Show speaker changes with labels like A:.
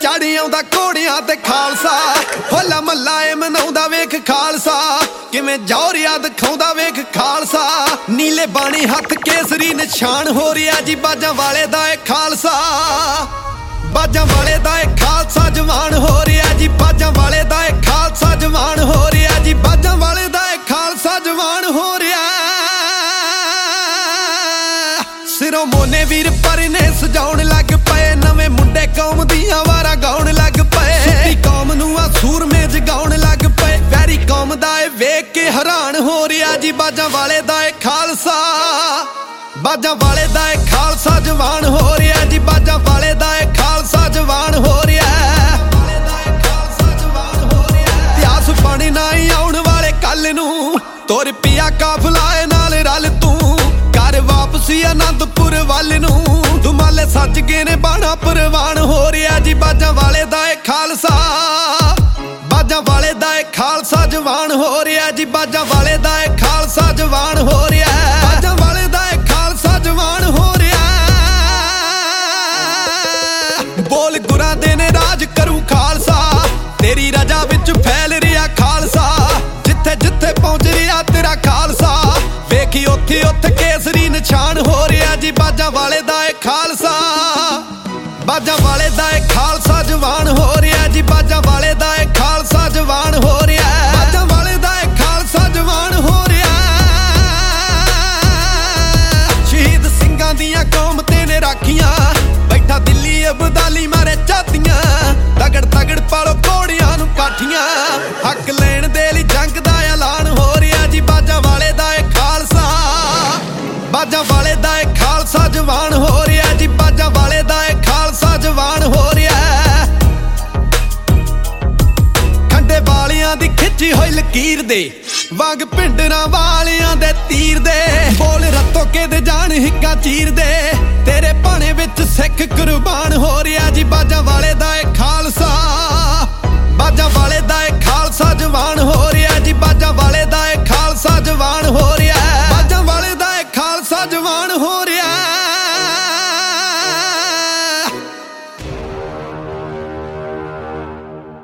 A: ਚਾੜੀ ਆਉਂਦਾ ਘੋੜਿਆਂ ਤੇ ਖਾਲਸਾ, ਹੋਲਾ ਮਹੱਲਾ ਏ ਮਨਾਉਂਦਾ ਵੇਖ ਖਾਲਸਾ, ਕਿਵੇਂ ਜੌਹਰਿਆ ਦਿਖਾਉਂਦਾ ਵੇਖ ਖਾਲਸਾ। ਨੀਲੇ ਬਾਣੀ ਹੱਥ ਕੇਸਰੀ ਨਿਸ਼ਾਨ ਹੋ ਰਿਹਾ ਜੀ ਬਾਜਾਂ ਵਾਲੇ ਦਾ ਏ ਖਾਲਸਾ, ਬਾਜਾਂ ਵਾਲੇ ਦਾ ਏ ਖਾਲਸਾ ਜਵਾਨ ਹੋ ਰਿਹਾ ਜੀ, ਬਾਜਾਂ ਵਾਲੇ ਦਾ ਏ ਖਾਲਸਾ ਜਵਾਨ ਹੋ ਰਿਹਾ ਜੀ, ਬਾਜਾਂ ਵਾਲੇ ਦਾ ਏ ਖਾਲਸਾ ਜਵਾਨ ਹੋ ਰਿਹਾ। ਸਿਰੋਂ ਮੋਨੇ ਵੀਰ ਪਰਨੇ ਸਜਾਉਣ ਲੱਗ ਪਏ, ਨਵੇਂ ਮੁੰਡੇ ਕੌਮ ਦੀਆਂ ਵਾਰਾਂ ਗਾਉਣ ਲੱਗ ਪਏ, ਸੁੱਤੀ ਕੌਮ ਨੂੰ ਆ ਸੂਰਮੇ ਜਗਾਉਣ ਲੱਗ ਪਏ। ਵੈਰੀ ਕੌਮ ਦਾ ਏ ਵੇਖ ਕੇ ਹੈਰਾਨ ਹੋ ਰਿਹਾ ਜੀ ਬਾਜਾਂ ਵਾਲੇ ਦਾ ਏ ਖਾਲਸਾ, ਬਾਜਾਂ ਵਾਲੇ ਦਾ ਏ ਖਾਲਸਾ ਜਵਾਨ ਹੋ ਰਿਹਾ ਜੀ, ਬਾਜਾਂ ਵਾਲੇ ਦਾ ਏ ਖਾਲਸਾ ਜਵਾਨ ਹੋ ਰਿਹਾ। ਇਤਿਹਾਸ ਬਣ ਨਾ ਆਉਣ ਵਾਲੇ ਕੱਲ ਨੂੰ, ਤੁਰ ਪਿਆ ਕਾਫਲਾ ਏ ਨਾਲ ਰਲ ਤੂੰ, ਕਰ ਵਾਪਸੀ ਆਨੰਦਪੁਰ ਵੱਲ ਨੂੰ, ਦੁਮਾਲੇ ਸੱਜ ਗਏ ਨੇ ਬਾਣਾ ਪ੍ਰਵਾਨ ਹੋ ਰਿਹਾ ਜੀ ਬਾਜਾਂ ਵਾਲੇ ਦਾ ਏ ਖਾਲਸਾ, ਬਾਜਾਂ ਵਾਲੇ ਦਾ ਏ ਖਾਲਸਾ ਜਵਾਨ ਹੋ ਰਿਹਾ ਜੀ, ਬਾਜਾਂ ਵਾਲੇ ਦਾ ਏ ਖਾਲਸਾ ਜਵਾਨ ਹੋ ਰਿਹਾ, ਬਾਜਾਂ ਵਾਲੇ ਦਾ ਏ ਖਾਲਸਾ ਜਵਾਨ ਹੋ ਰਿਹਾ। ਬੋਲ ਗੁਰਾਂ ਦੇ ਨੇ ਰਾਜ ਕਰੂ ਖਾਲਸਾ, ਤੇਰੀ ਰਜਾ ਵਿੱਚ ਫੈਲ ਰਿਹਾ ਖਾਲਸਾ, ਜਿੱਥੇ ਜਿੱਥੇ ਪਹੁੰਚ ਰਿਹਾ ਤੇਰਾ ਖਾਲਸਾ, ਵੇਖੀ ਉੱਥੇ ਉੱਥੇ ਕੇਸਰੀ ਨਿਸ਼ਾਨ ਹੋ ਰਿਹਾ ਜੀ ਬਾਜਾਂ ਵਾਲੇ ਦਾ ਏ ਖਾਲਸਾ, ਬਾਜਾਂ ਵਾਲੇ ਦਾ ਏ ਖਾਲਸਾ ਜਵਾਨ ਹੋ ਰਿਹਾ ਜੀ, ਬਾਜਾਂ ਵਾਲੇ ਦਾ ਏ ਖਾਲਸਾ ਜਵਾਨ ਹੋ ਰਿਹਾ, ਬਾਜਾਂ ਵਾਲੇ ਦਾ ਏ ਖਾਲਸਾ ਜਵਾਨ ਹੋ ਰਿਹਾ। ਸ਼ਹੀਦ ਸਿੰਘਾਂ ਦੀਆਂ ਕੌਮ ਤੇ ਨੇ ਰਾਖੀਆਂ, ਬੈਠਾ ਦਿੱਲੀ ਅਬਦਾਲੀ ਮਾਰੇ ਝਾਤੀਆਂ, ਤਗੜ ਤਗੜ ਪਾਲੋ ਘੋੜਿਆਂ ਨੂੰ ਕਾਠੀਆਂ, ਹੱਕ ਲੈਣ ਦੇ ਲਈ ਜੰਗ ਦਾ ਐਲਾਨ ਹੋ ਰਿਹਾ ਜੀ ਬਾਜਾਂ ਵਾਲੇ ਦਾ ਏ ਖਾਲਸਾ, ਬਾਜਾਂ ਵਾਲੇ ਦਾ ਏ ਖਾਲਸਾ ਜਵਾਨ ਹੋ ਰਿਹਾ ਜੀ, ਬਾਜਾਂ ਵਾਲੇ ਦਾ ਏ ਖਾਲਸਾ ਜਵਾਨ ਹੋ ਰਿਹਾ। ਖੰਡੇ ਵਾਲਿਆਂ ਦੀ ਖਿੱਚੀ ਹੋਈ ਲਕੀਰ ਦੇ ਵਾਂਗ ਪਿੰਡਰਾਂ ਵਾਲਿਆਂ ਦੇ ਤੀਰ ਦੇ, ਬੋਲ ਰੱਤੋ ਕੇ ਦੇ ਜਾਣ ਹਿੱਕਾਂ ਚੀਰ ਦੇ, ਤੇਰੇ ਭਾਣੇ ਵਿੱਚ ਸਿੱਖ ਕੁਰਬਾਨ